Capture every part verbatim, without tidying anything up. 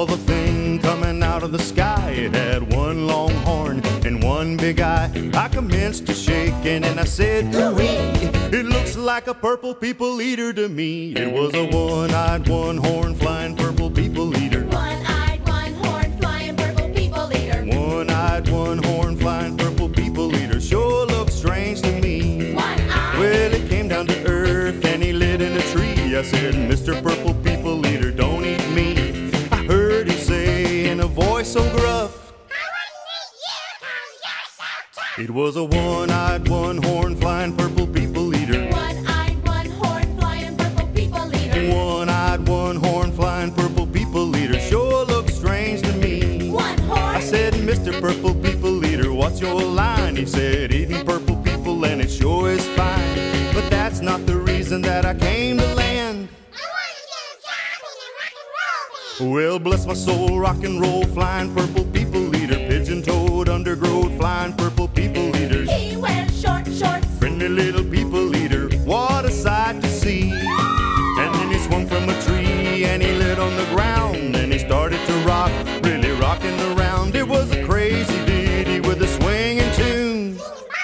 saw the thing coming out of the sky. It had one long horn and one big eye. I commenced to shake and I said, ooh-wee, it looks like a purple people eater to me. It was a one-eyed, one-horn flying purple people eater. One-eyed, one-horn flying purple people eater. One-eyed, one-horn flying purple people eater. Sure looks strange to me. One-eyed. Well, it came down to earth and he lit in a tree. I said, Mister Purple People Eater, don't eat me. I heard him say in a voice so gruff, I wouldn't eat you 'cause you're so tough. it was a one-eyed, one-horn flying purple people eater. One-eyed, one-horn flying purple people eater. One-eyed, one-horn flying purple people eater. Sure looks strange to me. One horn. I said, Mister Purple People Eater, what's your line? He said, eating purple people and it sure is fine. But that's not the reason that I came to land. I want to get a job in a rock and roll band. Well, bless my soul, rock and roll flying purple people eater. Pigeon-toed, undergrowth flying purple people eater. He wears short shorts. Friendly little people eater, what a sight to see. And then he swung from a tree and he lit on the ground. And he started to rock, really rocking around. It was a crazy ditty with a swinging tune.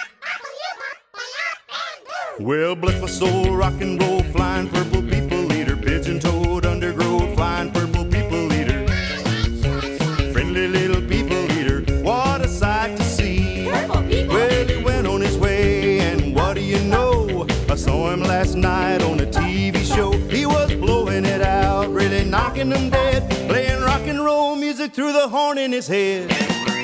Well, bless my soul, rock and roll flying purple people eater. Pigeon-toed, undergrowth flying purple people eater. Friendly little people eater, what a sight to see. Purple people. Well, he went on his way, and what do you know? I saw him last night on a T V show. He was blowing it out, really knocking them dead, playing rock and roll music through the horn in his head.